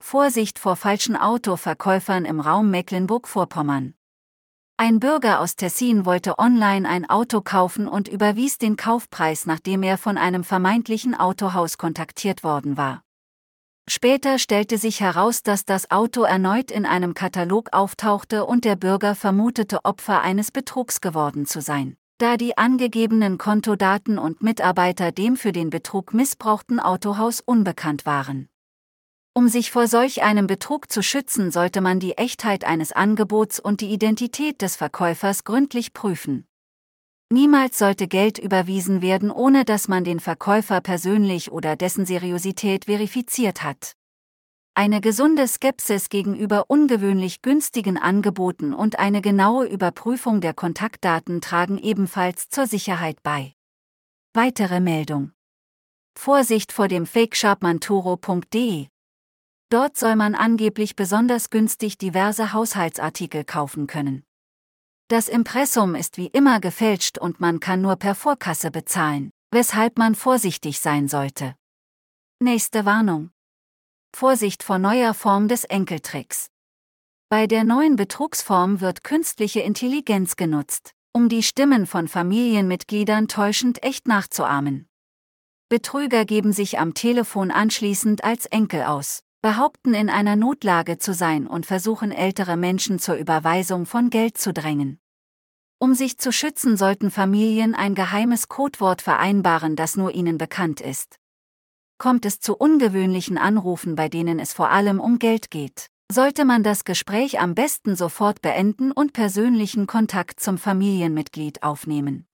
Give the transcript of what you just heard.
Vorsicht vor falschen Autoverkäufern im Raum Mecklenburg-Vorpommern. Ein Bürger aus Tessin wollte online ein Auto kaufen und überwies den Kaufpreis, nachdem er von einem vermeintlichen Autohaus kontaktiert worden war. Später stellte sich heraus, dass das Auto erneut in einem Katalog auftauchte und der Bürger vermutete, Opfer eines Betrugs geworden zu sein, da die angegebenen Kontodaten und Mitarbeiter dem für den Betrug missbrauchten Autohaus unbekannt waren. Um sich vor solch einem Betrug zu schützen, sollte man die Echtheit eines Angebots und die Identität des Verkäufers gründlich prüfen. Niemals sollte Geld überwiesen werden, ohne dass man den Verkäufer persönlich oder dessen Seriosität verifiziert hat. Eine gesunde Skepsis gegenüber ungewöhnlich günstigen Angeboten und eine genaue Überprüfung der Kontaktdaten tragen ebenfalls zur Sicherheit bei. Weitere Meldung: Vorsicht vor dem Fake-Shop Manturo.de. Dort soll man angeblich besonders günstig diverse Haushaltsartikel kaufen können. Das Impressum ist wie immer gefälscht und man kann nur per Vorkasse bezahlen, weshalb man vorsichtig sein sollte. Nächste Warnung: Vorsicht vor neuer Form des Enkeltricks. Bei der neuen Betrugsform wird künstliche Intelligenz genutzt, um die Stimmen von Familienmitgliedern täuschend echt nachzuahmen. Betrüger geben sich am Telefon anschließend als Enkel aus, behaupten in einer Notlage zu sein und versuchen ältere Menschen zur Überweisung von Geld zu drängen. Um sich zu schützen, sollten Familien ein geheimes Codewort vereinbaren, das nur ihnen bekannt ist. Kommt es zu ungewöhnlichen Anrufen, bei denen es vor allem um Geld geht, sollte man das Gespräch am besten sofort beenden und persönlichen Kontakt zum Familienmitglied aufnehmen.